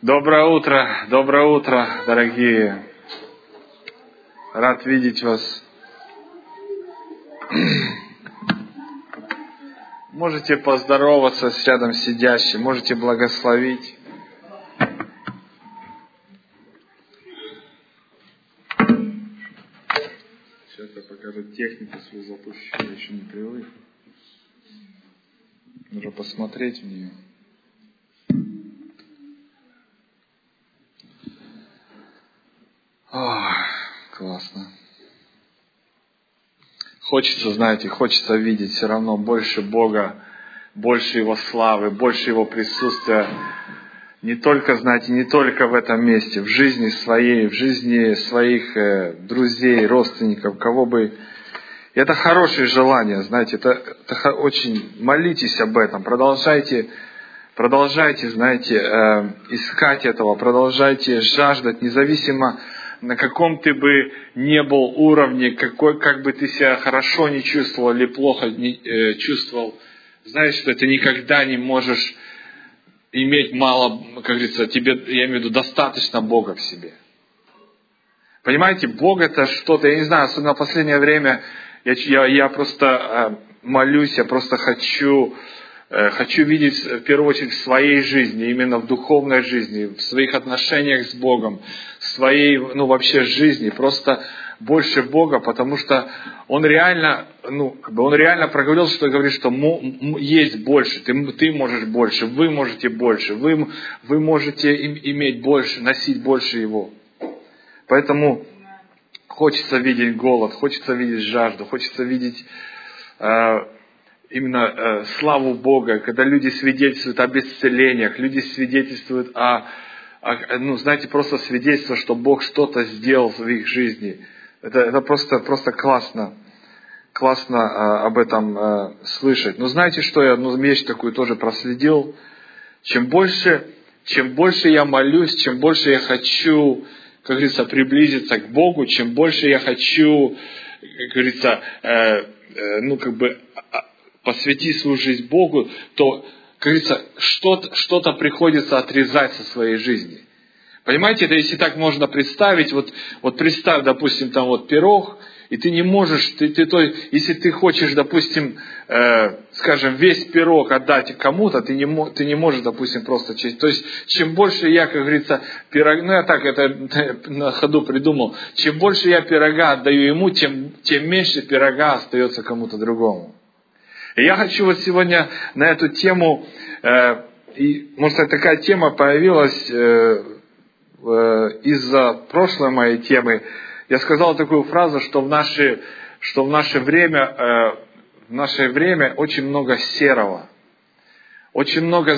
Доброе утро, дорогие. Рад видеть вас. Можете поздороваться с рядом сидящим, можете благословить. Сейчас я покажу технику свою запущу, я еще не привык. Нужно посмотреть в нее. Классно. Хочется видеть все равно больше Бога, больше Его славы, больше Его присутствия. Не только в этом месте, в жизни своей, в жизни своих друзей, родственников, кого бы. Это хорошее желание, это очень, молитесь об этом, продолжайте, искать этого, продолжайте жаждать, независимо на каком ты бы не был уровне, как бы ты себя хорошо не чувствовал или плохо не чувствовал, знаешь, что ты никогда не можешь иметь мало, как говорится, тебе, я имею в виду, достаточно Бога в себе. Понимаете, Бог это что-то, я не знаю, особенно в последнее время, я просто молюсь, я просто хочу видеть в первую очередь в своей жизни, именно в духовной жизни, в своих отношениях с Богом, в своей, вообще жизни, просто больше Бога, потому что Он реально проговорил, что говорит, что есть больше, ты можешь больше, вы можете больше, вы можете иметь больше, носить больше Его. Поэтому хочется видеть голод, хочется видеть жажду, хочется видеть именно славу Бога, когда люди свидетельствуют об исцелениях, люди свидетельствуют просто свидетельство, что Бог что-то сделал в их жизни. Это просто классно об этом слышать. Но знаете, что я вещь такую тоже проследил? Чем больше я молюсь, чем больше я хочу, как говорится, приблизиться к Богу, чем больше я хочу, как говорится, посвятить свою жизнь Богу, то, как говорится, что-то приходится отрезать со своей жизни. Понимаете, это если так можно представить, вот представь, допустим, там вот пирог, и ты не можешь, если ты хочешь, допустим, скажем, весь пирог отдать кому-то, ты не можешь, допустим, просто честь. То есть, чем больше я, как говорится, я так это на ходу придумал, чем больше я пирога отдаю ему, тем меньше пирога остается кому-то другому. И я хочу вот сегодня на эту тему, и, может быть, такая тема появилась из-за прошлой моей темы. Я сказал такую фразу, что в наше время очень много серого. Очень много,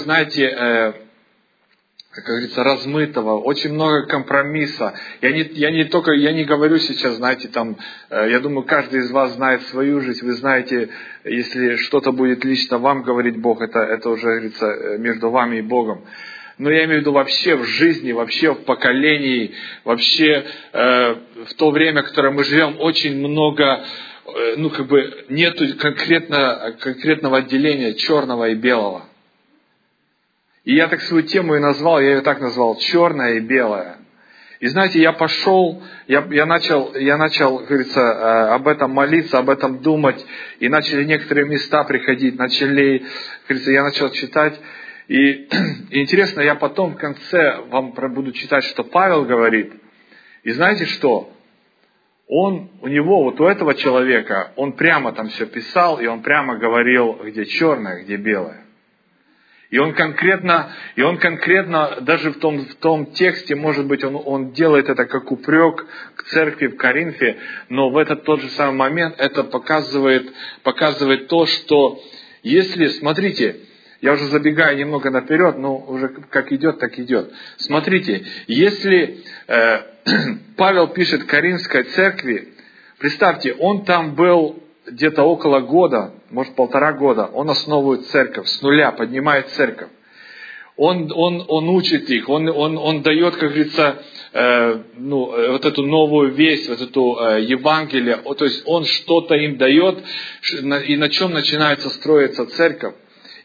как говорится, размытого, очень много компромисса. Я не говорю сейчас, я думаю, каждый из вас знает свою жизнь, вы знаете, если что-то будет лично вам говорить Бог, это уже, говорится, между вами и Богом. Но я имею в виду вообще в жизни, вообще в поколении, вообще в то время, в которое мы живем, очень много, нету конкретного отделения черного и белого. И я так свою тему я ее так назвал, черное и белое. И знаете, я начал, как говорится, об этом молиться, об этом думать, и начали некоторые места приходить, я начал читать. И интересно, я потом в конце вам буду читать, что Павел говорит. И знаете что? У этого человека, он прямо там все писал, и он прямо говорил, где черное, где белое. И он конкретно, даже в том тексте, может быть, он делает это как упрек к церкви в Коринфе, но в этот тот же самый момент это показывает то, что если, смотрите, я уже забегаю немного наперед, но уже как идет, так идет. Смотрите, если Павел пишет Коринфской церкви, представьте, он там был где-то около года, может 1,5 года, он основывает церковь, с нуля поднимает церковь. Он учит их, он дает, как говорится, вот эту новую весть, вот эту Евангелие, то есть он что-то им дает, и на чем начинается строиться церковь.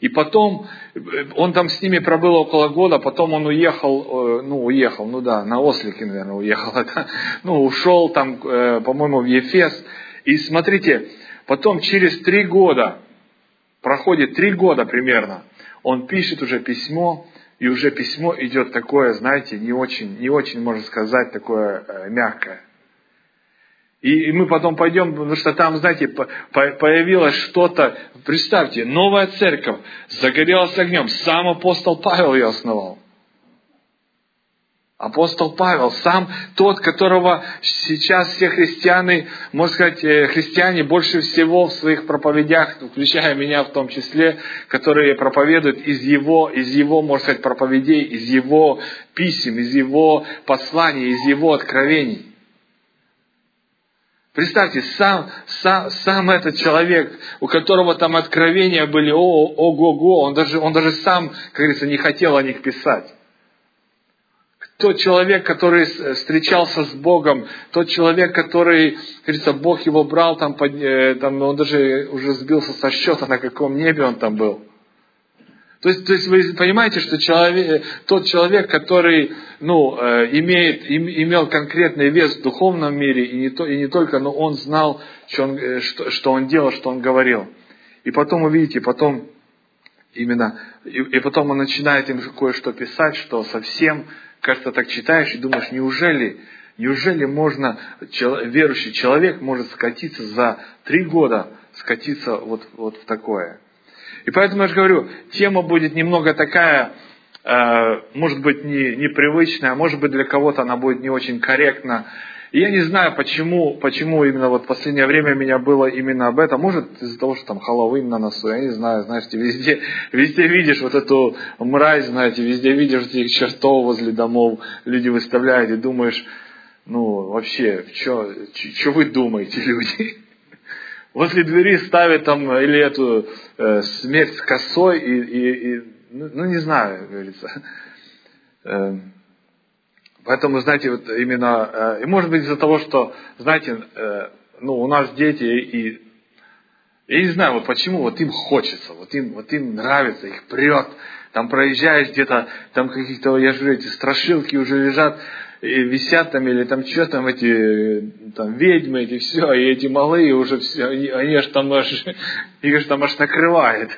И потом, он там с ними пробыл около года, потом он уехал, на ослике, наверное, уехал, ушел там, по-моему, в Ефес. И смотрите, потом через 3 года, проходит 3 года примерно, он пишет уже письмо, и уже письмо идет такое, знаете, не очень, можно сказать, такое мягкое. И мы потом пойдем, потому что там, знаете, появилось что-то, представьте, новая церковь загорелась огнем, сам апостол Павел ее основал. Апостол Павел, сам тот, которого сейчас все христиане, можно сказать, христиане больше всего в своих проповедях, включая меня в том числе, которые проповедуют из его, можно сказать, проповедей, из его писем, из его посланий, из его откровений. Представьте, сам этот человек, у которого там откровения были, ого-го, он даже сам, как говорится, не хотел о них писать. Тот человек, который встречался с Богом, тот человек, который, говорится, Бог его брал, там, он даже уже сбился со счета, на каком небе он там был. То есть вы понимаете, что тот человек, который имел конкретный вес в духовном мире, и не только, но он знал, что он делал, что он говорил. И потом, увидите, потом он начинает им кое-что писать, что совсем, кажется, так читаешь и думаешь, неужели верующий человек может скатиться за 3 года, скатиться вот в такое. И поэтому я же говорю, тема будет немного такая, может быть, непривычная, может быть, для кого-то она будет не очень корректна. И я не знаю, почему именно в последнее время меня было именно об этом. Может, из-за того, что там Хэллоуин на носу, я не знаю, знаете, везде видишь вот эту мразь, знаете, везде видишь этих чертов возле домов, люди выставляют и думаешь, вообще, что вы думаете, люди? Возле двери ставят там или эту смерть с косой и не знаю, говорится. Поэтому, знаете, вот именно, и может быть из-за того, что, знаете, у нас дети, и я не знаю, вот почему, вот им хочется, вот им нравится, их прет, там проезжаешь где-то, там каких-то, я же говорю, эти страшилки уже лежат, и висят там, или там что там, эти там ведьмы, эти все, и эти малые уже все, они аж там аж накрывает.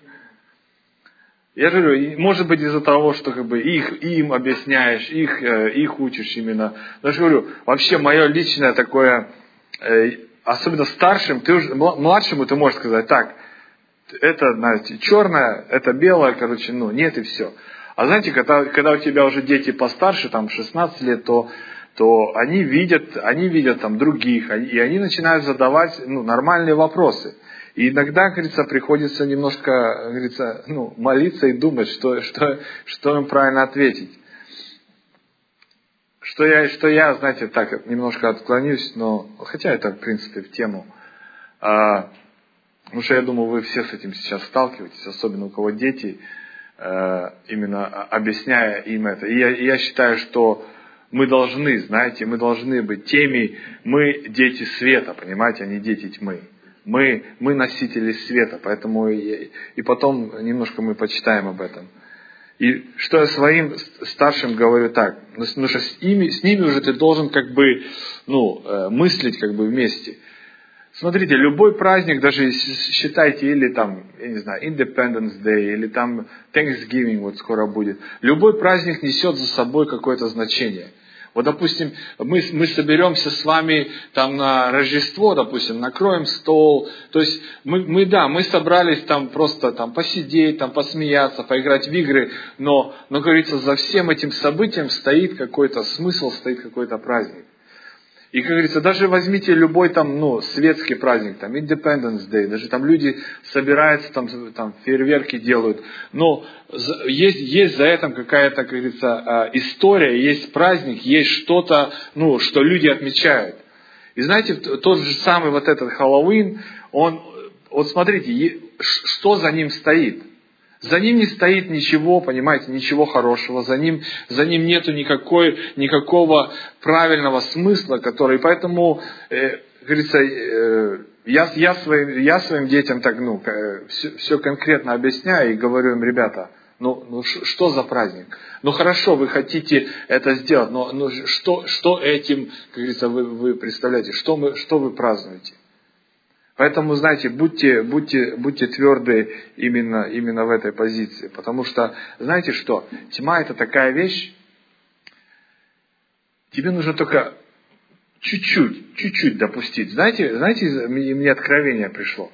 Я же говорю, может быть из-за того, что им объясняешь, их учишь именно. Но я же говорю, вообще мое личное такое, особенно старшим, младшему ты можешь сказать, так, это, знаете, черное, это белое, нет и все. А знаете, когда у тебя уже дети постарше, там 16 лет, то они видят там других, и они начинают задавать нормальные вопросы. И иногда, говорится, приходится немножко, говорится, молиться и думать, что им правильно ответить. Что я, знаете, так немножко отклонюсь, но хотя это, в принципе, в тему. Потому что я думаю, вы все с этим сейчас сталкиваетесь, особенно у кого дети, именно объясняя им это. И я считаю, что мы должны быть теми, мы дети света, понимаете, а не дети тьмы. Мы носители света, поэтому и потом немножко мы почитаем об этом. И что я своим старшим говорю так, потому что с ними уже ты должен мыслить вместе. Смотрите, любой праздник, даже считайте, или там, я не знаю, Independence Day, или там Thanksgiving вот скоро будет. Любой праздник несет за собой какое-то значение. Вот, допустим, мы соберемся с вами там на Рождество, допустим, накроем стол. То есть мы собрались там просто там посидеть, там посмеяться, поиграть в игры, но, говорится, за всем этим событием стоит какой-то смысл, стоит какой-то праздник. И, как говорится, даже возьмите любой там, светский праздник, там, Independence Day, даже там люди собираются, там фейерверки делают, но есть за этим какая-то, как говорится, история, есть праздник, есть что-то, что люди отмечают. И знаете, тот же самый вот этот Хэллоуин, вот смотрите, что за ним стоит. За ним не стоит ничего, понимаете, ничего хорошего, за ним нету никакого правильного смысла, который, поэтому, говорится, Я своим детям так, все конкретно объясняю и говорю им, ребята, что за праздник? Хорошо, вы хотите это сделать, но что этим, как говорится, вы представляете, что вы празднуете? Поэтому, знаете, будьте тверды именно в этой позиции. Потому что, знаете что, тьма это такая вещь, тебе нужно только чуть-чуть допустить. Знаете, мне откровение пришло.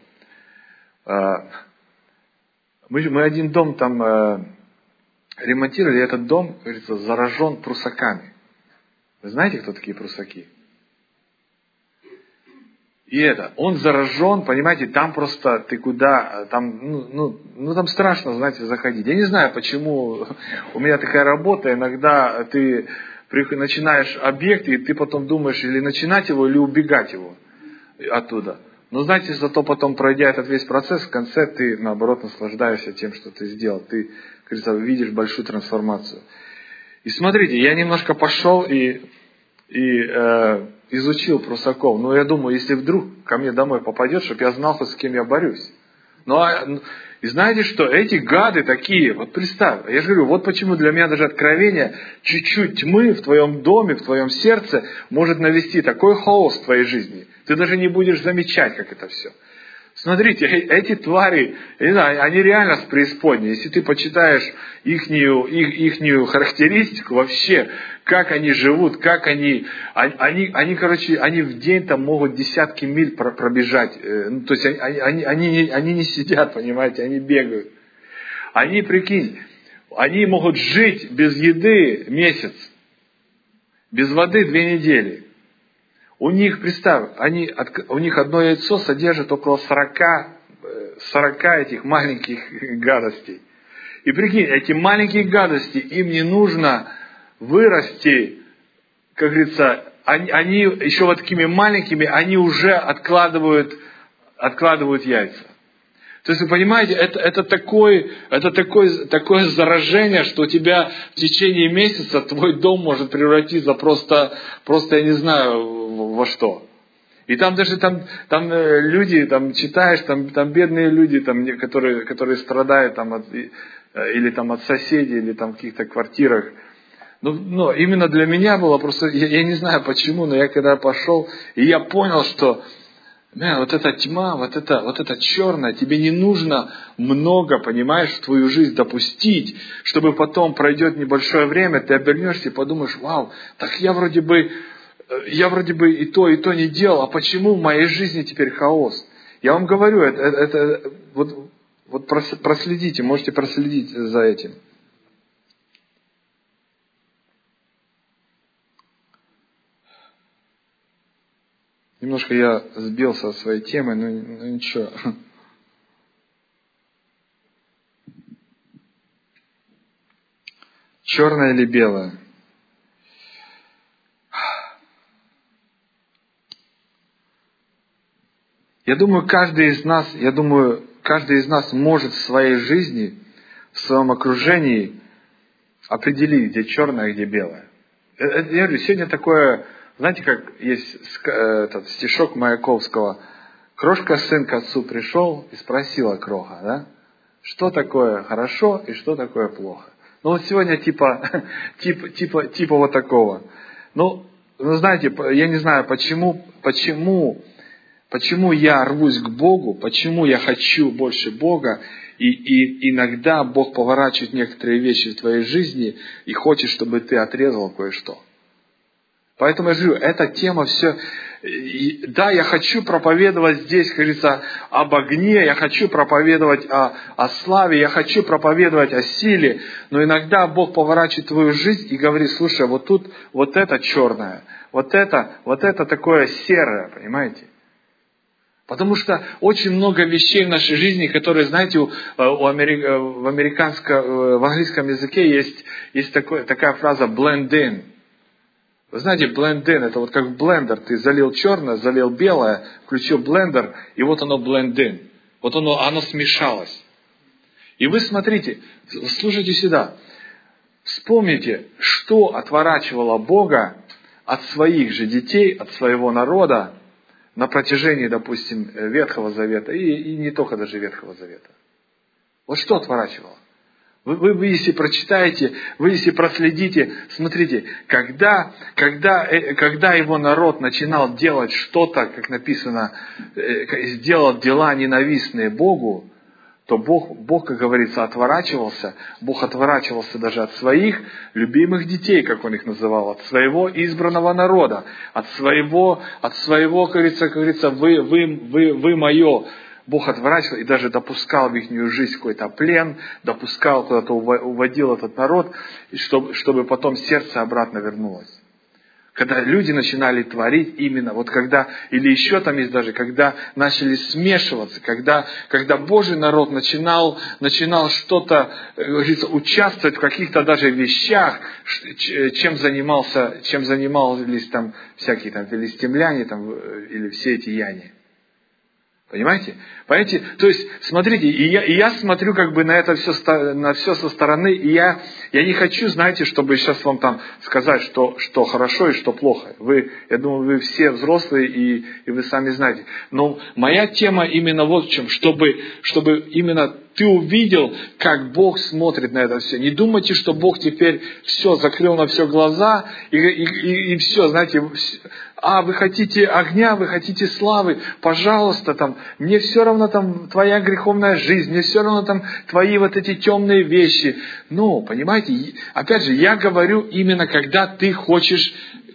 Мы один дом там ремонтировали, и этот дом, как говорится, заражен прусаками. Вы знаете, кто такие прусаки? И он заражен, понимаете, там просто ты куда, там, там страшно, знаете, заходить. Я не знаю, почему у меня такая работа, иногда ты начинаешь объект, и ты потом думаешь, или начинать его, или убегать его оттуда. Но знаете, зато потом, пройдя этот весь процесс, в конце ты, наоборот, наслаждаешься тем, что ты сделал. Ты, как говорится, видишь большую трансформацию. И смотрите, я немножко пошел и изучил прусаков. Я думаю, если вдруг ко мне домой попадет, чтобы я знал, с кем я борюсь. И знаете что, эти гады такие, вот представь, я же говорю, вот почему для меня даже откровение, чуть-чуть тьмы в твоем доме, в твоем сердце может навести такой хаос в твоей жизни. Ты даже не будешь замечать, как это все. Смотрите, эти твари, я не знаю, они реально с преисподней. Если ты почитаешь ихнюю характеристику вообще, как они живут, как они в день там могут десятки миль пробежать. То есть они не сидят, понимаете, они бегают. Прикинь, они могут жить без еды месяц, без воды 2 недели. У них, представь, у них одно яйцо содержит около 40 этих маленьких гадостей. И прикинь, эти маленькие гадости, им не нужно вырасти, как говорится, они еще вот такими маленькими, они уже откладывают яйца. То есть, вы понимаете, это такое заражение, что у тебя в течение месяца твой дом может превратиться просто я не знаю во что. И там даже там люди, там читаешь, там бедные люди, там, которые страдают там или там от соседей, или там в каких-то квартирах. Но именно для меня было просто, я не знаю почему, но я когда пошел, и я понял, что вот эта тьма, вот это черное, тебе не нужно много, понимаешь, в твою жизнь допустить, чтобы потом пройдет небольшое время, ты обернешься и подумаешь, вау, так я вроде бы и то не делал, а почему в моей жизни теперь хаос? Я вам говорю, вот проследите, можете проследить за этим. Немножко я сбился от своей темы, но ничего. Черное или белое? Я думаю, каждый из нас может в своей жизни, в своем окружении определить, где черное, а где белое. Я говорю, сегодня такое, знаете, как есть этот стишок Маяковского. Крошка сын к отцу пришел и спросила кроха, да? Что такое хорошо и что такое плохо? Вот сегодня типа вот такого. Знаете, я не знаю, почему я рвусь к Богу, почему я хочу больше Бога, и иногда Бог поворачивает некоторые вещи в твоей жизни и хочет, чтобы ты отрезал кое-что. Поэтому я говорю, эта тема все... Да, я хочу проповедовать здесь, как говорится, об огне, я хочу проповедовать о славе, я хочу проповедовать о силе, но иногда Бог поворачивает твою жизнь и говорит, слушай, вот тут вот это черное, вот это такое серое, понимаете? Потому что очень много вещей в нашей жизни, которые, знаете, в английском языке есть такая фраза blend in. Вы знаете, blend in, это вот как в блендер. Ты залил черное, залил белое, включил блендер, и вот оно blend in. Вот оно смешалось. И вы смотрите, слушайте сюда. Вспомните, что отворачивало Бога от своих же детей, от своего народа на протяжении, допустим, Ветхого Завета и не только даже Ветхого Завета. Вот что отворачивало? Вы если прочитаете, вы если проследите, смотрите, когда его народ начинал делать что-то, как написано, сделал дела ненавистные Богу, то Бог, как говорится, отворачивался. Бог отворачивался даже от своих любимых детей, как Он их называл, от своего избранного народа, от своего, как говорится, вы мое. Бог отворачивал и даже допускал в их жизнь какой-то плен, допускал куда-то, уводил этот народ, чтобы потом сердце обратно вернулось. Когда люди начинали творить именно, вот когда, или еще там есть даже, когда начали смешиваться, когда Божий народ начинал что-то, говорится, участвовать в каких-то даже вещах, чем занимались там всякие там филистимляне там, или все эти яне. Понимаете? То есть, смотрите, и я смотрю как бы на это все со стороны, и я не хочу, знаете, чтобы сейчас вам там сказать, что хорошо и что плохо. Я думаю, вы все взрослые, и вы сами знаете. Но моя тема именно вот в чем, чтобы именно ты увидел, как Бог смотрит на это все. Не думайте, что Бог теперь все закрыл на все глаза, и все, знаете, вы хотите огня, вы хотите славы, пожалуйста, там, мне все равно там твоя греховная жизнь, мне все равно там твои вот эти темные вещи. Но, понимаете, опять же, я говорю именно, когда ты хочешь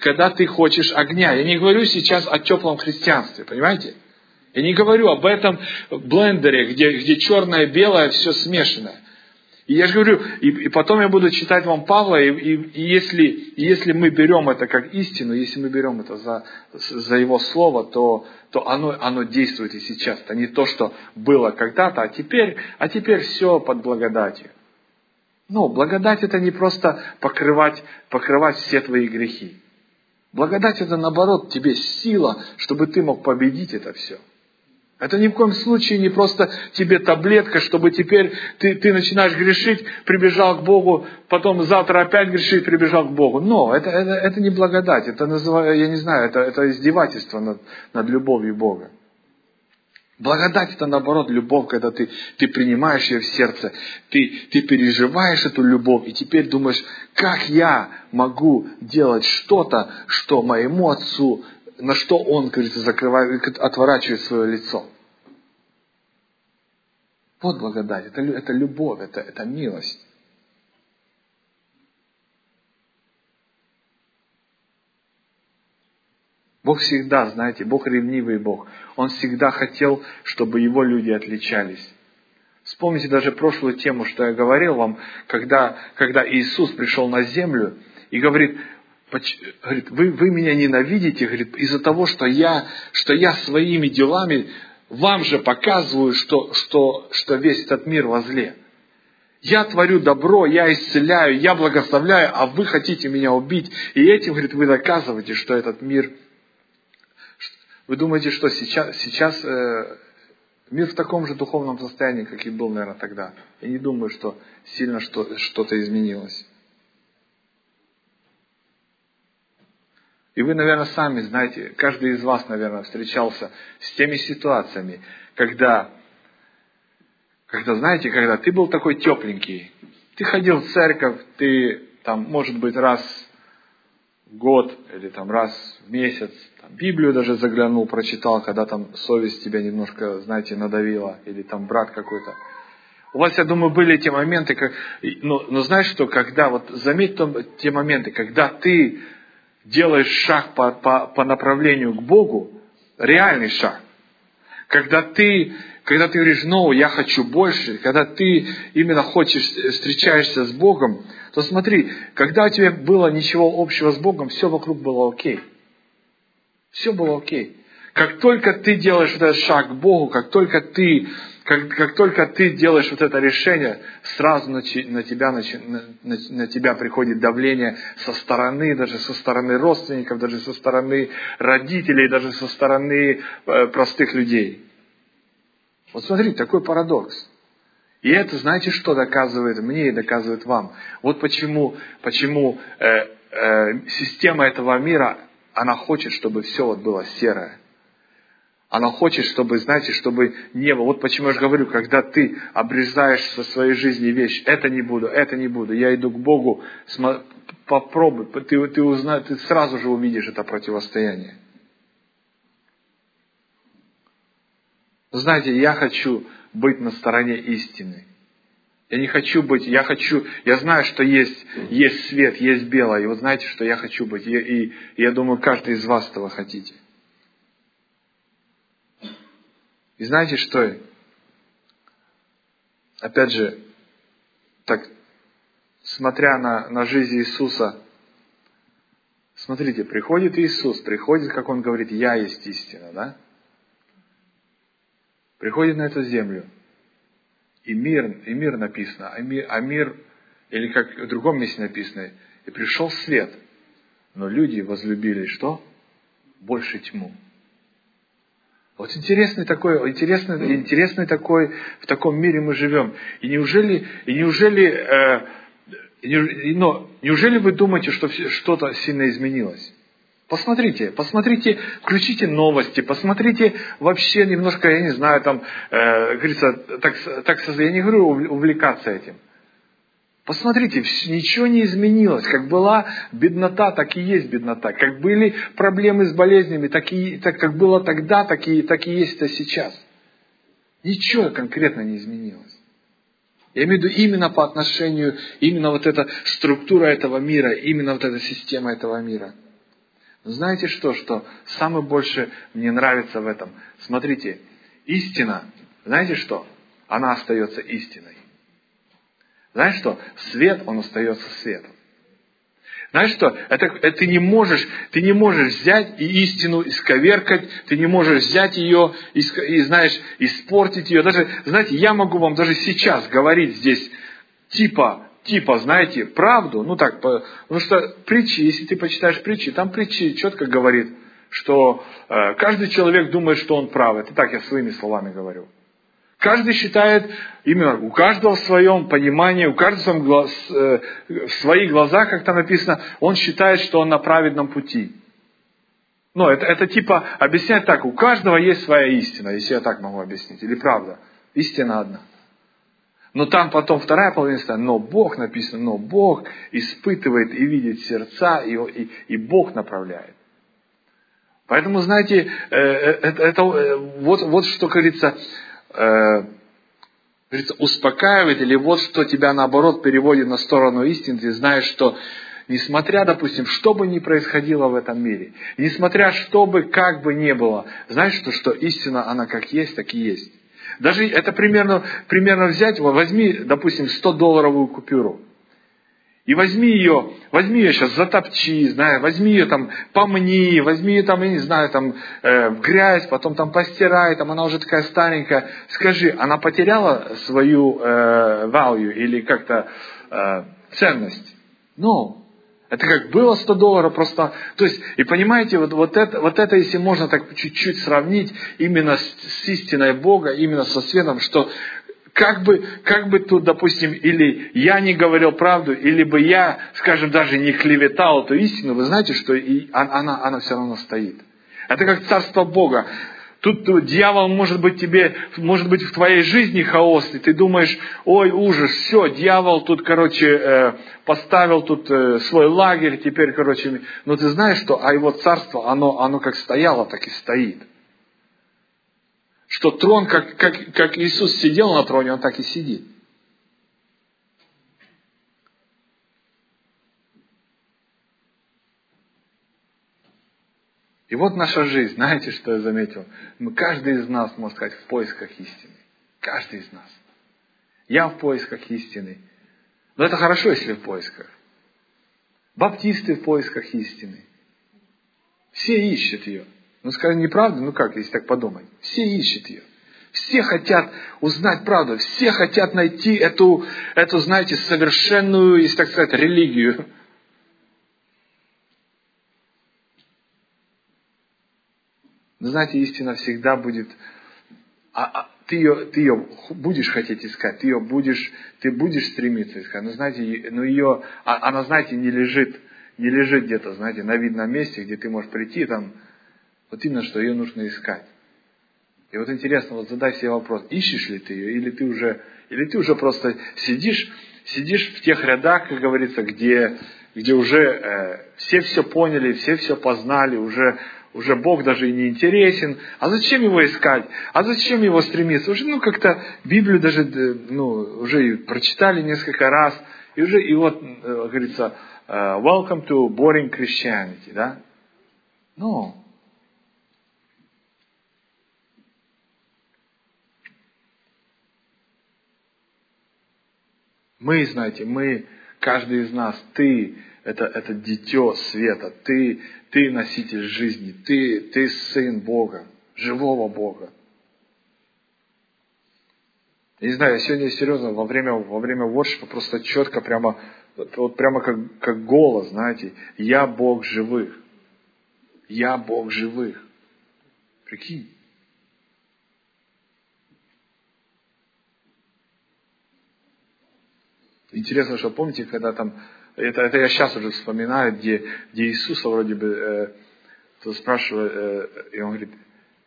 огня. Я не говорю сейчас о теплом христианстве, понимаете? Я не говорю об этом блендере, где черное и белое все смешанное. И я же говорю, и потом я буду читать вам Павла, и если мы берем это как истину, если мы берем это за его слово, то оно действует и сейчас. Это не то, что было когда-то, а теперь все под благодатью. Но благодать это не просто покрывать все твои грехи. Благодать это наоборот тебе сила, чтобы ты мог победить это все. Это ни в коем случае не просто тебе таблетка, чтобы теперь ты начинаешь грешить, прибежал к Богу, потом завтра опять грешить, прибежал к Богу. Но это не благодать, это я не знаю, это издевательство над любовью Бога. Благодать это наоборот любовь, когда ты принимаешь ее в сердце, ты переживаешь эту любовь и теперь думаешь, как я могу делать что-то, что моему отцу, на что он, кажется, отворачивает свое лицо. Вот благодать, это любовь, это милость. Бог всегда, знаете, Бог ревнивый Бог. Он всегда хотел, чтобы Его люди отличались. Вспомните даже прошлую тему, что я говорил вам, когда Иисус пришел на землю и говорит, вы меня ненавидите, говорит, из-за того, что я своими делами вам же показываю, что весь этот мир во зле. Я творю добро, я исцеляю, я благословляю, а вы хотите меня убить. И этим, говорит, вы доказываете, что этот мир... Вы думаете, что сейчас мир в таком же духовном состоянии, как и был, наверное, тогда? Я не думаю, что сильно что-то изменилось. И вы, наверное, сами знаете, каждый из вас, наверное, встречался с теми ситуациями, когда ты был такой тепленький, ты ходил в церковь, ты там, может быть, раз в год или там раз в месяц, там, Библию даже заглянул, прочитал, когда там совесть тебя немножко, знаете, надавила, или там брат какой-то. У вас, я думаю, были те моменты, но знаешь что, заметь те моменты, когда ты делаешь шаг по направлению к Богу, реальный шаг. Когда ты говоришь, я хочу больше, когда ты именно встречаешься с Богом, то смотри, когда у тебя было ничего общего с Богом, все вокруг было окей. Все было окей. Как только ты делаешь этот шаг к Богу, как только ты делаешь вот это решение, сразу на тебя приходит давление со стороны, даже со стороны родственников, даже со стороны родителей, даже со стороны простых людей. Вот смотрите, такой парадокс. И это, знаете, что доказывает мне и доказывает вам? Вот почему система этого мира, она хочет, чтобы все было серое. Она хочет, чтобы, знаете, чтобы не было. Вот почему я же говорю, когда ты обрезаешь со своей жизни вещь, это не буду, я иду к Богу, попробуй, ты узнаешь, ты сразу же увидишь это противостояние. Знаете, я хочу быть на стороне истины. Я не хочу быть, я знаю, что есть свет, есть белое, и вот знаете, что я хочу быть, и я думаю, каждый из вас этого хотите. И знаете что? Опять же, так, смотря на жизнь Иисуса, смотрите, приходит Иисус, приходит, как Он говорит, «Я есть истина», да? Приходит на эту землю, и мир написано, а мир, или как в другом месте написано, и пришел свет, но люди возлюбили что? Больше тьму. Вот интересный такой, в таком мире мы живем. И неужели вы думаете, что что-то сильно изменилось? Посмотрите, включите новости, посмотрите вообще немножко, я не знаю, там, говорится, я не говорю увлекаться этим. Посмотрите, ничего не изменилось. Как была беднота, так и есть беднота. Как были проблемы с болезнями, как было тогда, так и есть это сейчас. Ничего конкретно не изменилось. Я имею в виду именно по отношению, именно вот эта структура этого мира, именно вот эта система этого мира. Но знаете что самое больше мне нравится в этом? Смотрите, истина, знаете что? Она остается истиной. Знаешь что? Свет, он остается светом. Знаешь что? Ты не можешь взять и истину исковеркать, ты не можешь взять ее и испортить ее. Даже, знаете, я могу вам даже сейчас говорить здесь типа, знаете, правду, потому что притчи, если ты почитаешь притчи, там притчи четко говорит, что каждый человек думает, что он прав. Это так я своими словами говорю. Каждый считает, именно у каждого в своем понимании, у каждого в своих глазах, как там написано, он считает, что он на праведном пути. Это типа объяснять так, у каждого есть своя истина, если я так могу объяснить, или правда. Истина одна. Но там потом вторая половина, но Бог написано, но Бог испытывает и видит сердца, и Бог направляет. Поэтому, знаете, вот что говорится, успокаивает, или вот что тебя наоборот переводит на сторону истины, ты знаешь, что несмотря, допустим, что бы ни происходило в этом мире, несмотря что бы, как бы ни было, знаешь, что истина, она как есть, так и есть. Даже это примерно взять, возьми, допустим, $100 купюру. И возьми ее сейчас затопчи, возьми ее там, помни, возьми ее там, я не знаю, там, в грязь, потом там постирай, там она уже такая старенькая. Скажи, она потеряла свою value или как-то ценность? Это как было $100 просто. То есть, и понимаете, вот это, если можно так чуть-чуть сравнить именно с истиной Бога, именно со светом, что как бы тут, допустим, или я не говорил правду, или бы я, скажем, даже не клеветал эту истину, вы знаете, что она все равно стоит. Это как царство Бога. Тут дьявол может быть в твоей жизни хаос, и ты думаешь, ой, ужас, все, дьявол тут, поставил тут свой лагерь, теперь, но ты знаешь, что его царство, оно как стояло, так и стоит. Что трон, как Иисус сидел на троне, он так и сидит. И вот наша жизнь, знаете, что я заметил? Каждый из нас, можно сказать, в поисках истины. Каждый из нас. Я в поисках истины. Но это хорошо, если в поисках. Баптисты в поисках истины. Все ищут ее. Скажем, неправда? Если так подумать. Все ищут ее. Все хотят узнать правду. Все хотят найти эту, знаете, совершенную, если так сказать, религию. Но знаете, истина всегда будет... Ты ее будешь хотеть искать, ты будешь стремиться искать. Но знаете, она, знаете, не лежит где-то, знаете, на видном месте, где ты можешь прийти там. Вот именно, что ее нужно искать. И вот интересно, вот задай себе вопрос, ищешь ли ты ее, или ты уже просто сидишь в тех рядах, как говорится, где уже все поняли, все познали, уже Бог даже и не интересен. А зачем его искать? А зачем его стремиться? Уже, как-то Библию даже, уже и прочитали несколько раз. И вот, говорится, welcome to boring Christianity, да? Мы, знаете, каждый из нас, ты, это дитё света, ты носитель жизни, ты сын Бога, живого Бога. Я не знаю, я сегодня серьезно, во время воршипа просто четко, прямо как голос, знаете, я Бог живых. Я Бог живых. Прикинь. Интересно, что помните, когда там, это я сейчас уже вспоминаю, где Иисуса вроде бы, кто спрашивает, и он говорит,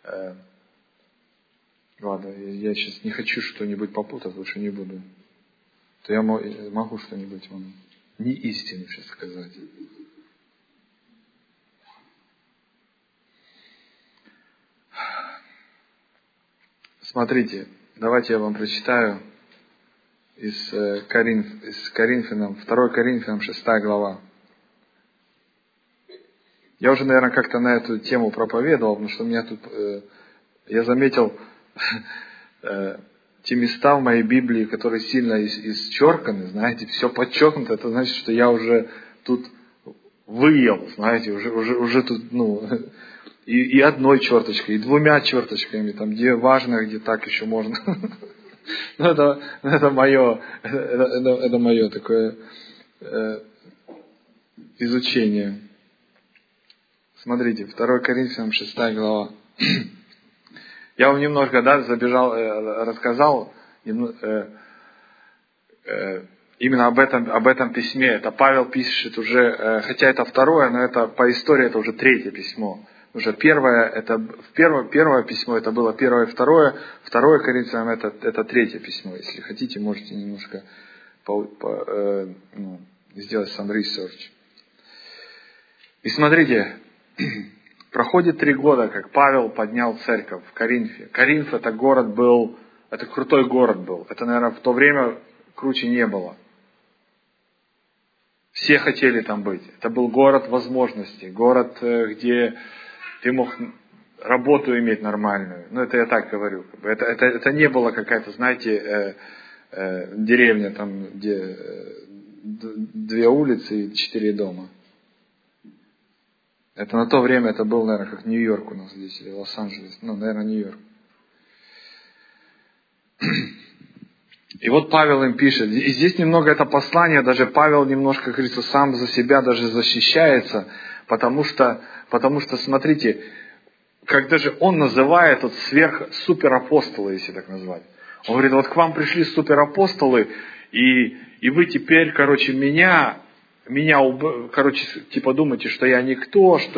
ладно, я сейчас не хочу что-нибудь попутать, лучше не буду. То я могу что-нибудь вам не истину сейчас сказать. Смотрите, давайте я вам прочитаю из Коринфянам, 2 Коринфянам, 6 глава. Я уже, наверное, как-то на эту тему проповедовал, потому что у меня тут, я заметил те места в моей Библии, которые сильно исчерканы, знаете, все подчеркнуто, это значит, что я уже тут выел, знаете, уже тут, и одной черточкой, и двумя черточками, там, где важно, где так еще можно. Это мое такое изучение. Смотрите, 2 Коринфянам 6 глава. Я вам немножко, рассказал именно об этом письме. Это Павел пишет уже, хотя это второе, но это по истории это уже третье письмо. Уже первое письмо это было первое и второе Коринфянам это третье письмо. Если хотите, можете немножко сделать сам research. И смотрите, проходит 3 года, как Павел поднял церковь в Коринфе. Коринф это крутой город был. Это, наверное, в то время круче не было. Все хотели там быть. Это был город возможностей, город, где ты мог работу иметь нормальную. Это я так говорю. Это не было какая-то, знаете, деревня, там, где 2 улицы и 4 дома. Это на то время это был, наверное, как Нью-Йорк у нас здесь, или Лос-Анджелес. Наверное, Нью-Йорк. И вот Павел им пишет. И здесь немного это послание, даже Павел немножко, как говорится, сам за себя даже защищается, потому что, смотрите, как даже он называет суперапостолы, если так назвать. Он говорит, вот к вам пришли суперапостолы, и вы теперь, меня думаете, что я никто, что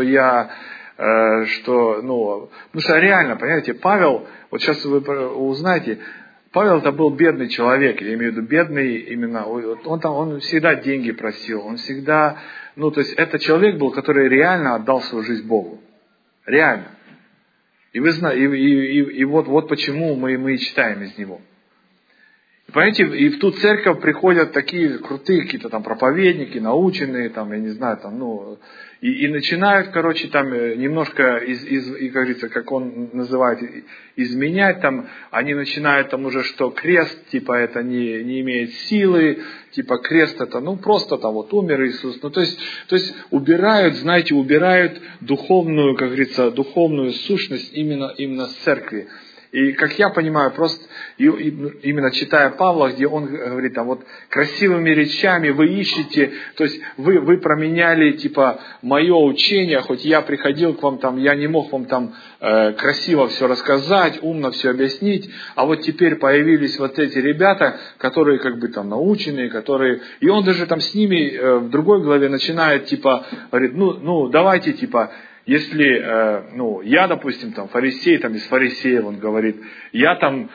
реально, понимаете, Павел, вот сейчас вы узнаете, Павел это был бедный человек, я имею в виду бедный именно, он всегда деньги просил, он всегда, то есть это человек был, который реально отдал свою жизнь Богу, реально. И вы знаете, и вот почему мы читаем из него. Понимаете, и в ту церковь приходят такие крутые какие-то там проповедники, наученные, там, я не знаю, там, и начинают, там, немножко, как говорится, как он называет, изменять, там, они начинают там уже, что крест, это не имеет силы, крест это, просто там вот умер Иисус, то есть убирают духовную, как говорится, духовную сущность именно с церкви. И как я понимаю, просто именно читая Павла, где он говорит, красивыми речами вы ищете, то есть вы променяли мое учение, хоть я приходил к вам там, я не мог вам там красиво все рассказать, умно все объяснить, а вот теперь появились вот эти ребята, которые наученные, которые, и он даже там с ними в другой главе начинает говорит, давайте Если, я, допустим, там, фарисей, там, из фарисеев, он говорит, я там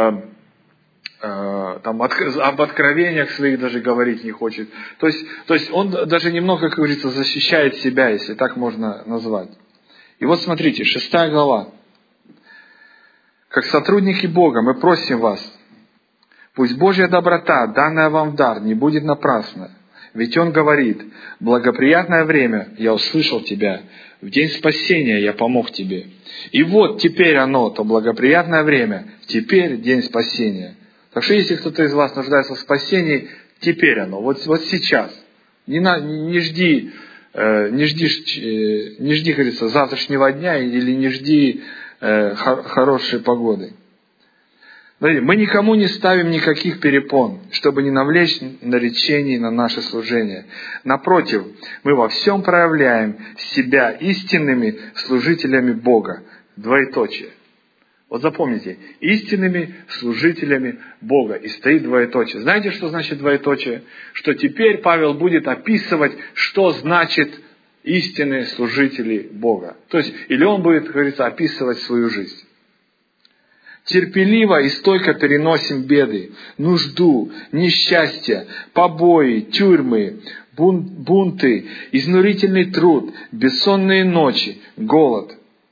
об откровениях своих даже говорить не хочет. То есть он даже немного, как говорится, защищает себя, если так можно назвать. И вот смотрите, 6 глава. Как сотрудники Бога мы просим вас, пусть Божья доброта, данная вам в дар, не будет напрасна. Ведь Он говорит, благоприятное время я услышал тебя, в день спасения я помог тебе. И вот теперь оно, то благоприятное время, теперь день спасения. Так что если кто-то из вас нуждается в спасении, теперь оно, вот сейчас. Не жди, как говорится, завтрашнего дня или не жди хорошей погоды. Мы никому не ставим никаких перепон, чтобы не навлечь наречений на наше служение. Напротив, мы во всем проявляем себя истинными служителями Бога. Двоеточие. Вот запомните, истинными служителями Бога. И стоит двоеточие. Знаете, что значит двоеточие? Что теперь Павел будет описывать, что значит истинные служители Бога. То есть, или он будет, как говорится, описывать свою жизнь. Терпеливо и стойко переносим беды, нужду, несчастье, побои, тюрьмы, бунты, изнурительный труд, бессонные ночи, голод.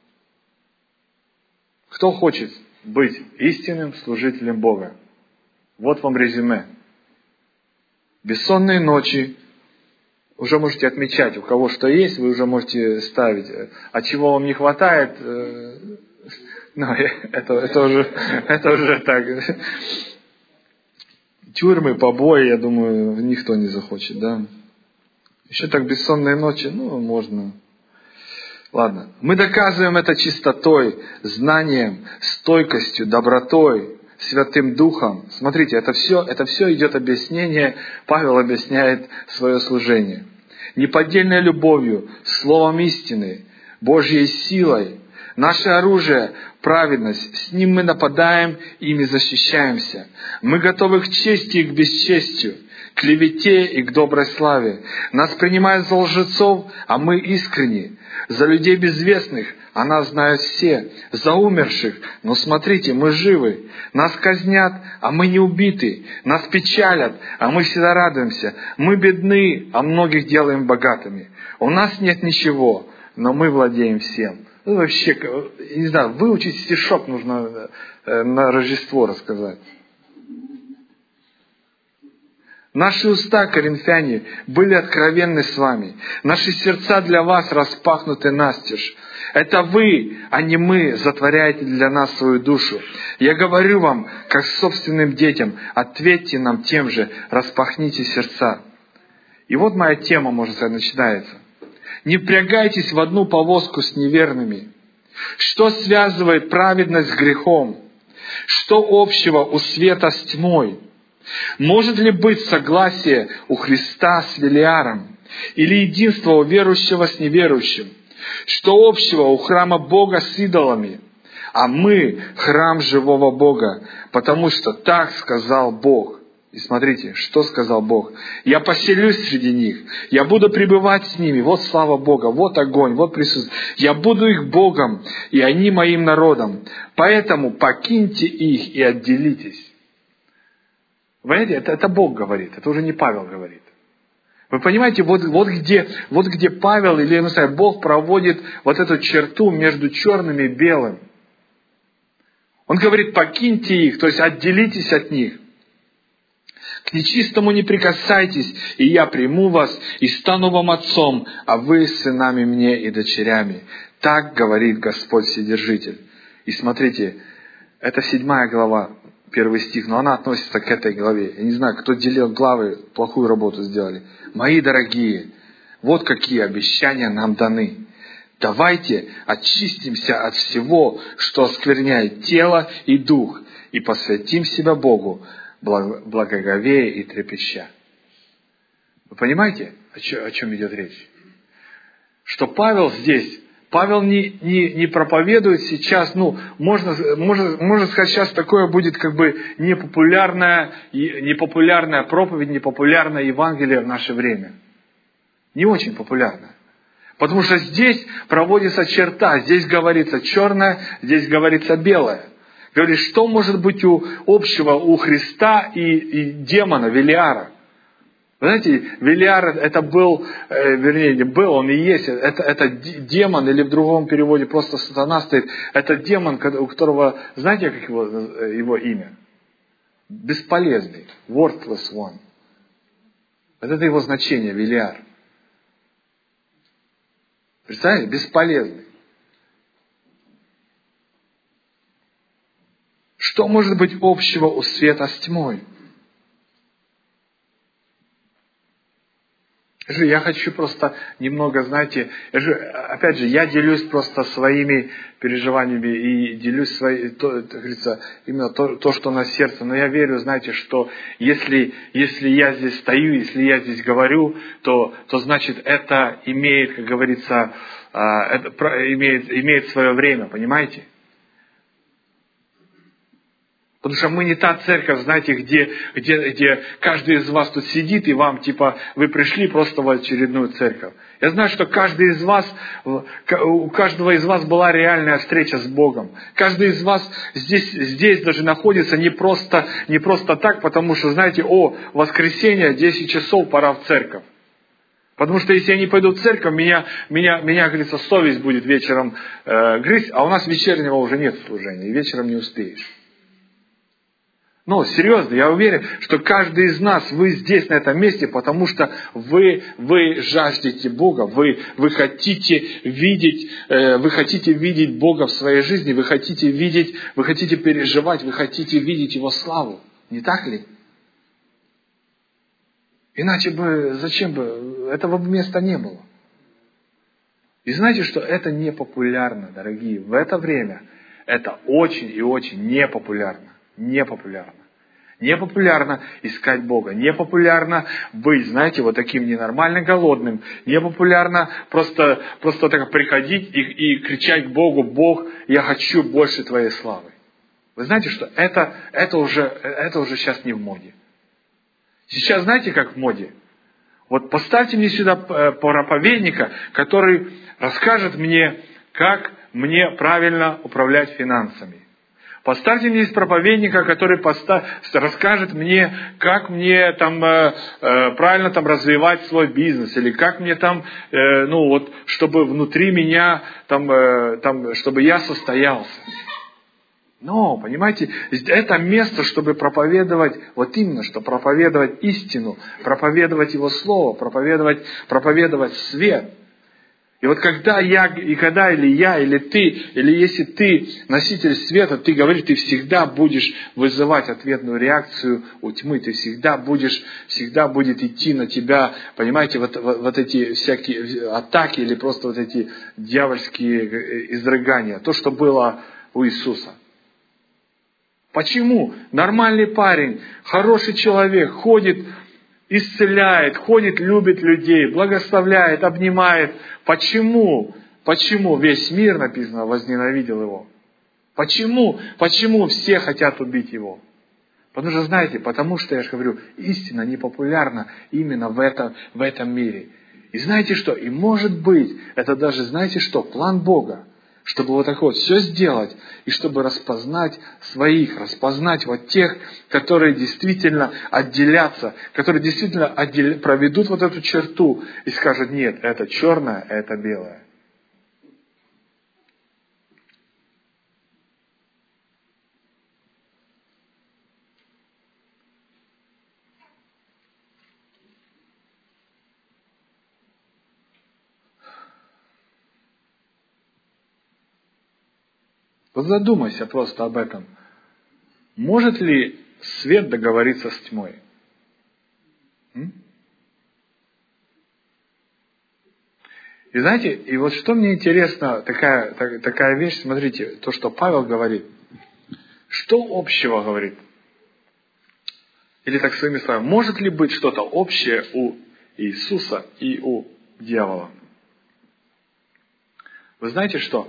Кто хочет быть истинным служителем Бога? Вот вам резюме. Бессонные ночи. Уже можете отмечать, у кого что есть, вы уже можете ставить. А чего вам не хватает, это уже так. Тюрьмы, побои, я думаю, никто не захочет, да. Еще так бессонные ночи, можно. Ладно. Мы доказываем это чистотой, знанием, стойкостью, добротой, Святым Духом. Смотрите, это все идет объяснение. Павел объясняет свое служение. Неподдельной любовью, словом истины, Божьей силой. Наше оружие – праведность. С ним мы нападаем, ими защищаемся. Мы готовы к чести и к бесчестию, к клевете и к доброй славе. Нас принимают за лжецов, а мы искренни. За людей безвестных, а нас знают все. За умерших, но смотрите, мы живы. Нас казнят, а мы не убиты. Нас печалят, а мы всегда радуемся. Мы бедны, а многих делаем богатыми. У нас нет ничего, но мы владеем всем. Вообще, не знаю, выучить стишок нужно на Рождество рассказать. Наши уста, коринфяне, были откровенны с вами. Наши сердца для вас распахнуты настежь. Это вы, а не мы, затворяете для нас свою душу. Я говорю вам, как собственным детям, ответьте нам тем же, распахните сердца. И вот моя тема, можно сказать, начинается. Не впрягайтесь в одну повозку с неверными. Что связывает праведность с грехом? Что общего у света с тьмой? Может ли быть согласие у Христа с Велиаром? Или единство у верующего с неверующим? Что общего у храма Бога с идолами? А мы храм живого Бога, потому что так сказал Бог. И смотрите, что сказал Бог. Я поселюсь среди них, я буду пребывать с ними. Вот слава Бога, вот огонь, вот присутствие. Я буду их Богом, и они моим народом. Поэтому покиньте их и отделитесь. Вы понимаете, это Бог говорит, это уже не Павел говорит. Вы понимаете, вот где Павел или Бог проводит вот эту черту между черным и белым. Он говорит, покиньте их, то есть отделитесь от них. К нечистому не прикасайтесь, и я приму вас, и стану вам отцом, а вы сынами мне и дочерями. Так говорит Господь Вседержитель. И смотрите, это 7 глава, 1 стих, но она относится к этой главе. Я не знаю, кто делил главы, плохую работу сделали. Мои дорогие, вот какие обещания нам даны. Давайте очистимся от всего, что оскверняет тело и дух, и посвятим себя Богу, благоговея и трепеща. Вы понимаете, о чем идет речь? Что Павел здесь, не проповедует сейчас, можно сказать, сейчас такое будет как бы непопулярная проповедь, непопулярное Евангелие в наше время. Не очень популярное. Потому что здесь проводится черта, здесь говорится черное, здесь говорится белое. Говорит, что может быть общего у Христа и демона, Велиара? Вы знаете, Велиар это был, не был, он и есть, это демон, или в другом переводе просто сатана стоит. Это демон, у которого, знаете, как его имя? Бесполезный, worthless one. Вот это его значение, Велиар. Представляете, бесполезный. Что может быть общего у света с тьмой? Я хочу просто немного, знаете, опять же, я делюсь просто своими переживаниями и делюсь говорится, именно то, что на сердце. Но я верю, знаете, что если я здесь стою, если я здесь говорю, то значит это имеет, как говорится, имеет свое время, понимаете? Потому что мы не та церковь, знаете, где каждый из вас тут сидит, и вам, вы пришли просто в очередную церковь. Я знаю, что у каждого из вас была реальная встреча с Богом. Каждый из вас здесь даже находится не просто так, потому что, знаете, воскресенье, 10 часов, пора в церковь. Потому что если я не пойду в церковь, меня говорится, совесть будет вечером грызть, а у нас вечернего уже нет служения, и вечером не успеешь. Но, серьезно, я уверен, что каждый из нас, вы здесь, на этом месте, потому что вы жаждете Бога, вы хотите видеть Бога в своей жизни, вы хотите переживать, вы хотите видеть Его славу. Не так ли? Иначе зачем бы, этого бы места не было. И знаете, что это не популярно, дорогие, в это время это очень и очень непопулярно. Непопулярно. Непопулярно искать Бога. Непопулярно быть, знаете, вот таким ненормально голодным. Непопулярно просто так приходить и кричать Богу: Бог, я хочу больше Твоей славы. Вы знаете, что это уже сейчас не в моде. Сейчас знаете, как в моде? Вот поставьте мне сюда проповедника, который расскажет мне, как мне правильно управлять финансами. Поставьте мне здесь проповедника, который расскажет мне, как мне правильно развивать свой бизнес, или как мне чтобы внутри меня, чтобы я состоялся. Но, понимаете, это место, чтобы проповедовать, вот именно, что проповедовать истину, проповедовать Его Слово, проповедовать свет. И вот когда или ты, или если ты носитель света, ты говоришь, ты всегда будешь вызывать ответную реакцию у тьмы, ты всегда будет идти на тебя, понимаете, вот эти всякие атаки или просто вот эти дьявольские изрыгания, то, что было у Иисуса. Почему нормальный парень, хороший человек ходит, исцеляет, любит людей, благословляет, обнимает? Почему весь мир, написано, возненавидел его? Почему все хотят убить его? Потому что, я же говорю, истина непопулярна именно в этом мире. И знаете что? И может быть, это даже, знаете что, план Бога, чтобы вот так вот все сделать, и чтобы распознать вот тех, которые действительно отделятся, которые действительно проведут вот эту черту и скажут: нет, это черное, это белое. Вот задумайся просто об этом. Может ли свет договориться с тьмой? И знаете, и вот что мне интересно, такая вещь, смотрите, то, что Павел говорит. Что общего говорит? Или так своими словами, может ли быть что-то общее у Иисуса и у дьявола? Вы знаете что?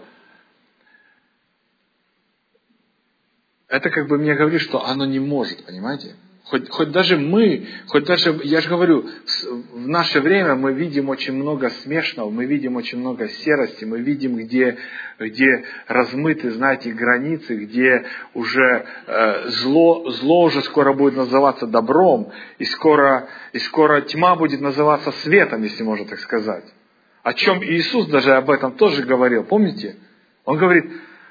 Это как бы мне говорит, что оно не может, понимаете? Хоть даже мы, я же говорю, в наше время мы видим очень много смешного, мы видим очень много серости, мы видим, где размыты, знаете, границы, где уже зло уже скоро будет называться добром, и скоро тьма будет называться светом, если можно так сказать. О чем Иисус даже об этом тоже говорил, помните? Он говорит,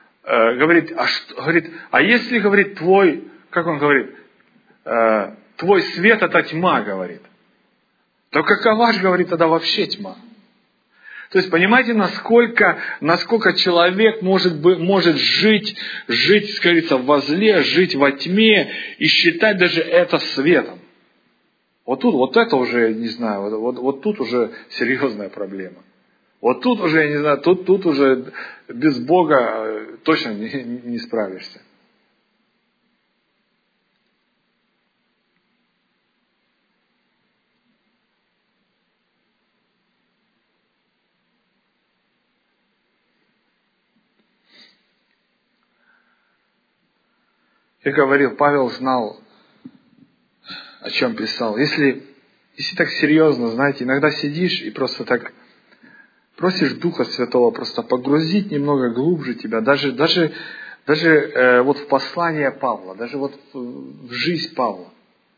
а если, говорит, как он говорит, твой свет это тьма, говорит, то какова же, говорит, тогда вообще тьма? То есть, понимаете, насколько человек может жить, как говорится, во зле, жить во тьме и считать даже это светом. Вот это уже, не знаю, вот тут уже серьезная проблема. Вот тут уже, я не знаю, тут уже без Бога точно не справишься. Я говорил, Павел знал, о чем писал. Если так серьезно, знаете, иногда сидишь и просто так просишь Духа Святого просто погрузить немного глубже тебя, даже вот в послание Павла, даже вот в жизнь Павла.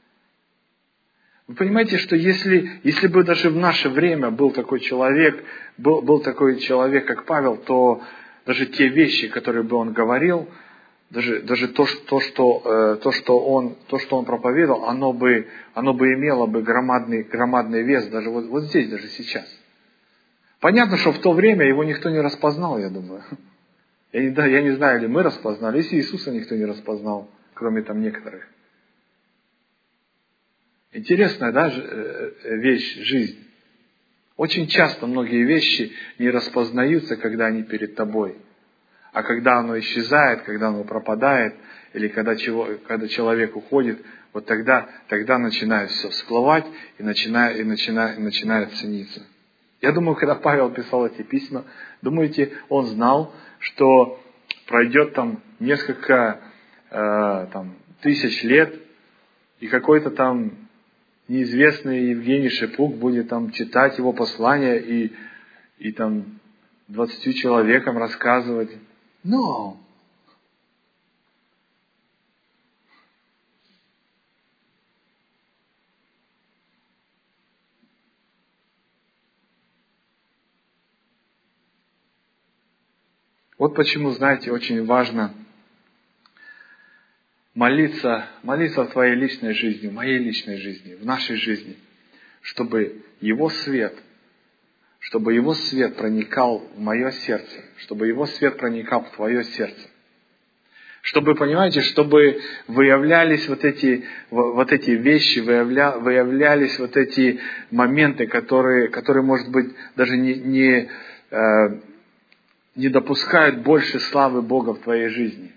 Вы понимаете, что если бы даже в наше время был такой человек, как Павел, то даже те вещи, которые бы он говорил, даже то, что он проповедовал, оно бы имело бы громадный вес, даже вот здесь, даже сейчас. Понятно, что в то время его никто не распознал, я думаю. Я не знаю, или мы распознали, если Иисуса никто не распознал, кроме там некоторых. Интересная, да, вещь, жизнь. Очень часто многие вещи не распознаются, когда они перед тобой. А когда оно исчезает, когда оно пропадает, или когда человек уходит, вот тогда начинает все всплывать и начинает цениться. Я думаю, когда Павел писал эти письма, думаете, он знал, что пройдет там несколько тысяч лет, и какой-то там неизвестный Евгений Шипук будет там читать его послание и там 20 человекам рассказывать. Но вот почему, знаете, очень важно молиться в твоей личной жизни, в моей личной жизни, в нашей жизни, чтобы Его свет проникал в мое сердце, чтобы Его свет проникал в твое сердце. Чтобы, понимаете, чтобы выявлялись вот эти вещи, выявлялись вот эти моменты, которые, может быть, даже не допускают больше славы Бога в твоей жизни.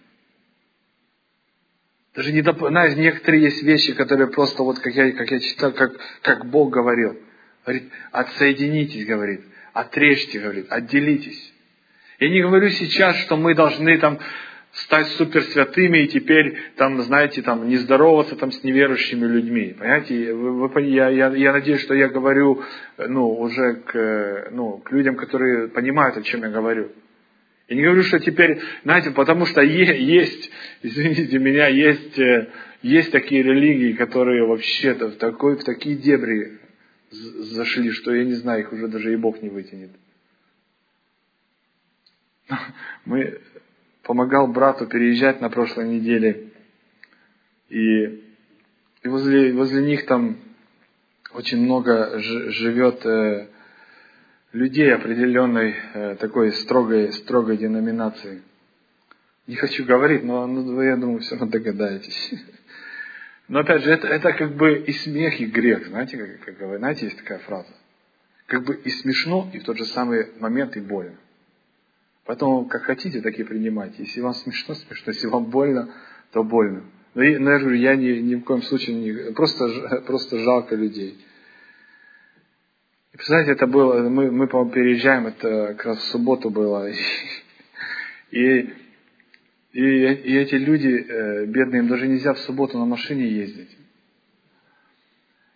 Даже знаешь, некоторые есть вещи, которые просто, вот как я читал, как Бог говорил. Говорит, отсоединитесь, говорит, отрежьте, говорит, отделитесь. Я не говорю сейчас, что мы должны там стать суперсвятыми и теперь там, знаете, там не здороваться там с неверующими людьми. Понимаете, я надеюсь, что я говорю уже к людям, которые понимают, о чем я говорю. Я не говорю, что теперь, знаете, потому что есть, извините меня, есть такие религии, которые вообще-то в такие дебри зашли, что я не знаю, их уже даже и Бог не вытянет. Помогал брату переезжать на прошлой неделе, и возле них там очень много живет людей определенной такой строгой деноминации. Не хочу говорить, но я думаю, все равно догадаетесь. Но опять же, это как бы и смех, и грех. Знаете, знаете, есть такая фраза. Как бы и смешно, и в тот же самый момент и больно. Поэтому, как хотите, так и принимайте. Если вам смешно, смешно. Если вам больно, то больно. Но я говорю, я ни в коем случае не... Просто жалко людей. И представляете, это было... Мы по-моему, переезжаем, это как раз в субботу было. И эти люди, бедные, им даже нельзя в субботу на машине ездить.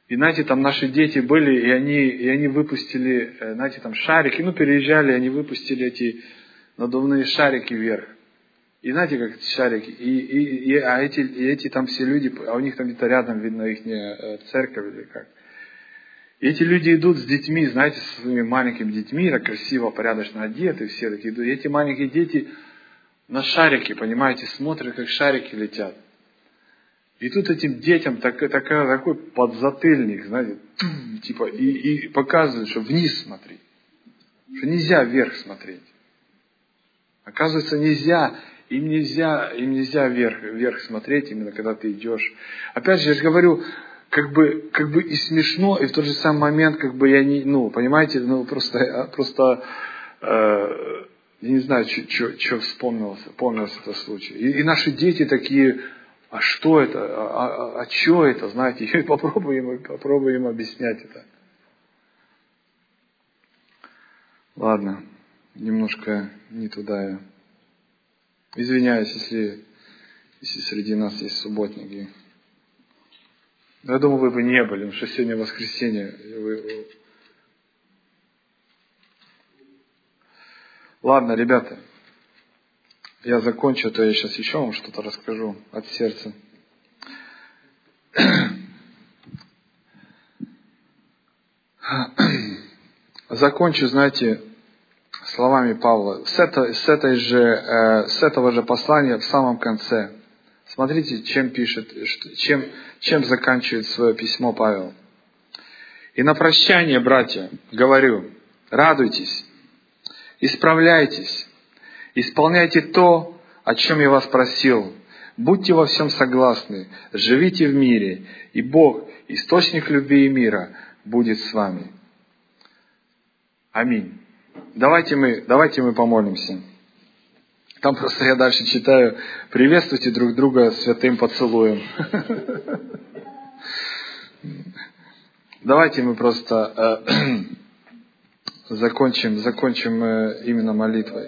И, знаете, там наши дети были, и они выпустили, знаете, там шарики, переезжали, они выпустили эти надувные шарики вверх. И знаете, как эти шарики, эти там все люди, а у них там где-то рядом видно их церковь или как. И эти люди идут с детьми, знаете, со своими маленькими детьми, так красиво, порядочно одеты, все такие идут. И эти маленькие дети на шарики, понимаете, смотрят, как шарики летят. И тут этим детям такой подзатыльник, знаете, типа, и показывают, что вниз смотреть, что нельзя вверх смотреть. Оказывается, им нельзя вверх смотреть, именно когда ты идешь. Опять же, я же говорю, как бы и смешно, и в тот же самый момент, понимаете, просто я не знаю, что вспомнился этот случай. И наши дети такие, а что это, а что это, знаете, и попробуем объяснять это. Ладно, немножко не туда я. Извиняюсь, если среди нас есть субботники. Я думаю, вы бы не были, потому что сегодня воскресенье. Ладно, ребята, я закончу, то я сейчас еще вам что-то расскажу от сердца. Закончу, знаете, словами Павла. С этого же послания в самом конце. Смотрите, чем пишет, чем заканчивает свое письмо Павел. И на прощание, братья, говорю, радуйтесь, исправляйтесь, исполняйте то, о чем я вас просил. Будьте во всем согласны, живите в мире, и Бог, источник любви и мира, будет с вами. Аминь. Давайте мы помолимся. Там просто я дальше читаю. Приветствуйте друг друга святым поцелуем. Давайте мы просто закончим именно молитвой.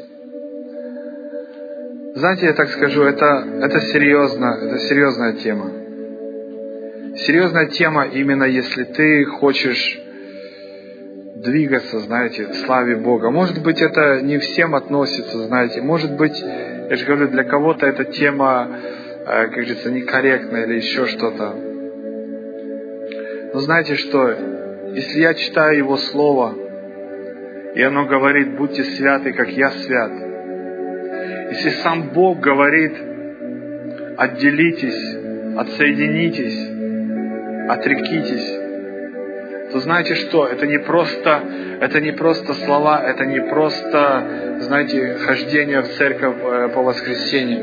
Знаете, я так скажу, это серьезная тема. Серьезная тема именно если ты хочешь двигаться, знаете, в славе Бога. Может быть, это не всем относится, знаете. Может быть, я же говорю, для кого-то эта тема, как говорится, некорректная или еще что-то. Но знаете что? Если я читаю Его Слово, и оно говорит, будьте святы, как я свят. Если сам Бог говорит, отделитесь, отсоединитесь, отрекитесь, то знаете что? Это не просто слова, это не просто, знаете, хождение в церковь по воскресеньям.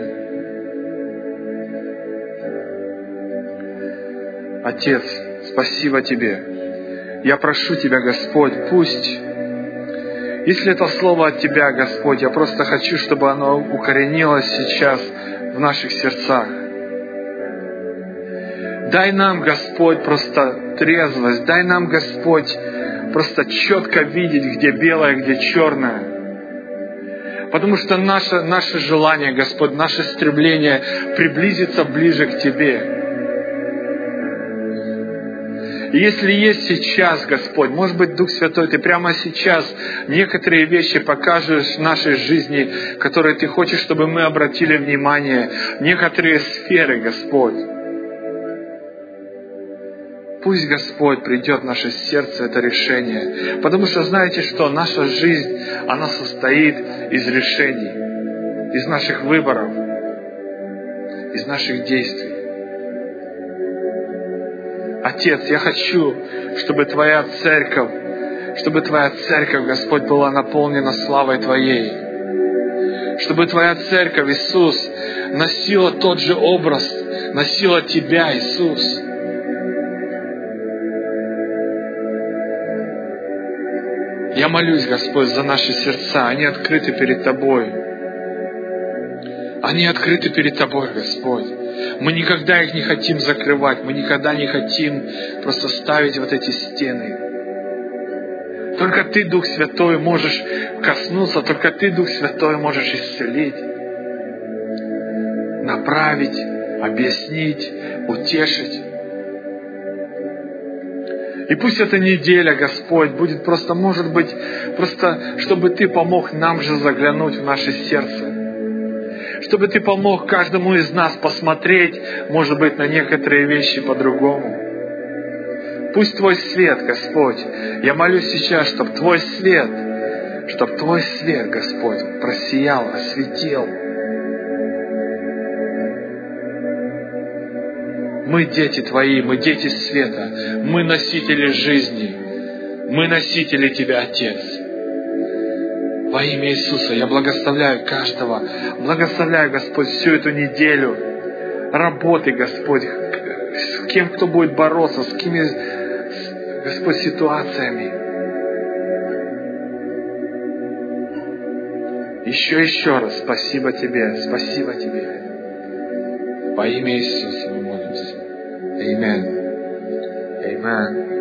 Отец, спасибо Тебе. Я прошу Тебя, Господь, пусть, если это слово от Тебя, Господь, я просто хочу, чтобы оно укоренилось сейчас в наших сердцах. Дай нам, Господь, просто трезвость. Дай нам, Господь, просто четко видеть, где белое, где черное. Потому что наше желание, Господь, наше стремление приблизиться ближе к Тебе. И если есть сейчас, Господь, может быть, Дух Святой, Ты прямо сейчас некоторые вещи покажешь в нашей жизни, которые Ты хочешь, чтобы мы обратили внимание, некоторые сферы, Господь. Пусть, Господь, придет в наше сердце это решение. Потому что знаете что? Наша жизнь, она состоит из решений, из наших выборов, из наших действий. Отец, я хочу, чтобы Твоя церковь, Господь, была наполнена славой Твоей. Чтобы Твоя церковь, Иисус, носила тот же образ, носила Тебя, Иисус. Я молюсь, Господь, за наши сердца. Они открыты перед Тобой. Они открыты перед Тобой, Господь. Мы никогда их не хотим закрывать. Мы никогда не хотим просто ставить вот эти стены. Только Ты, Дух Святой, можешь коснуться. Только Ты, Дух Святой, можешь исцелить, направить, объяснить, утешить. И пусть эта неделя, Господь, будет просто, может быть, просто, чтобы Ты помог нам же заглянуть в наше сердце. Чтобы Ты помог каждому из нас посмотреть, может быть, на некоторые вещи по-другому. Пусть Твой свет, Господь, я молюсь сейчас, чтобы Твой свет, Господь, просиял, осветил. Мы дети Твои, мы дети света, мы носители жизни, мы носители Тебя, Отец. Во имя Иисуса я благословляю каждого, благословляю, Господь, всю эту неделю работы, Господь, с кем кто будет бороться, с какими, Господь, ситуациями. Еще раз спасибо Тебе, спасибо Тебе. Во имя Иисуса мы молимся. Amen. Amen.